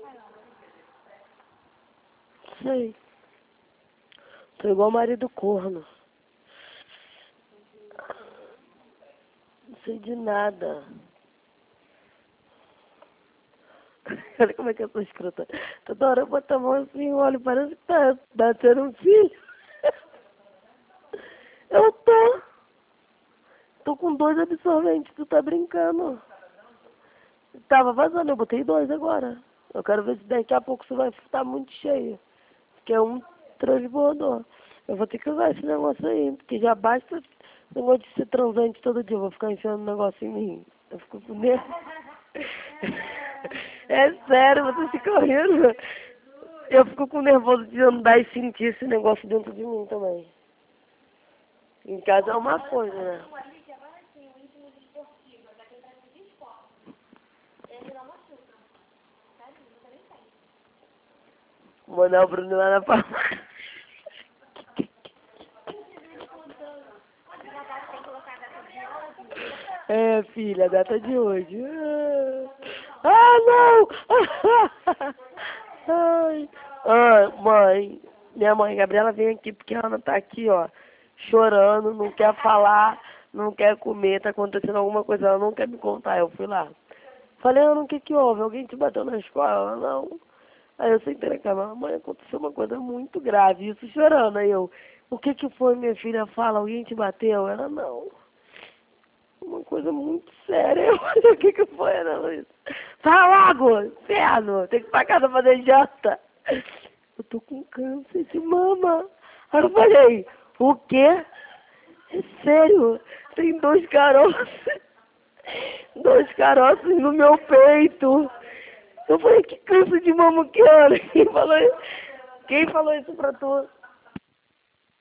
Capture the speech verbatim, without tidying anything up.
Sei. Tô igual marido corno. Não sei de nada. Olha como é que eu tô escrota. Toda hora eu boto a mão assim, olha, parece que tá batendo um filho. Eu tô. Tô com dois absorventes, tu tá brincando. Tava vazando, eu botei dois agora. Eu quero ver se daqui a pouco você vai estar muito cheio. Porque é um transbordou. Eu vou ter que usar esse negócio aí, porque já basta esse negócio de ser transante todo dia. Eu vou ficar enfiando um negócio em mim. Eu fico com medo. É sério, você fica rindo. Eu fico com nervoso de andar e sentir esse negócio dentro de mim também. Em casa é uma coisa, né? Vou mandar o Bruno lá na farmácia. É, filha, a data de hoje. Ah, não! Ai, ai, mãe. Minha mãe, Gabriela, vem aqui porque ela tá aqui, ó, chorando, não quer falar, não quer comer, tá acontecendo alguma coisa, ela não quer me contar. Eu fui lá. Falei, Ana, o que que houve? Alguém te bateu na escola? Ela, não. Aí eu sentei na cama, mãe, aconteceu uma coisa muito grave, isso chorando. Aí eu, o que que foi, minha filha? Fala, alguém te bateu? Ela, não. Uma coisa muito séria. Eu falei, o que que foi, Ana Luísa? Fala logo, inferno, tem que ir pra casa fazer janta. Eu tô com câncer de mama. Aí eu falei, o quê? É sério? Tem dois caroços, dois caroços no meu peito. Eu falei, que câncer de mama que era? Quem falou isso? Quem falou isso pra tu?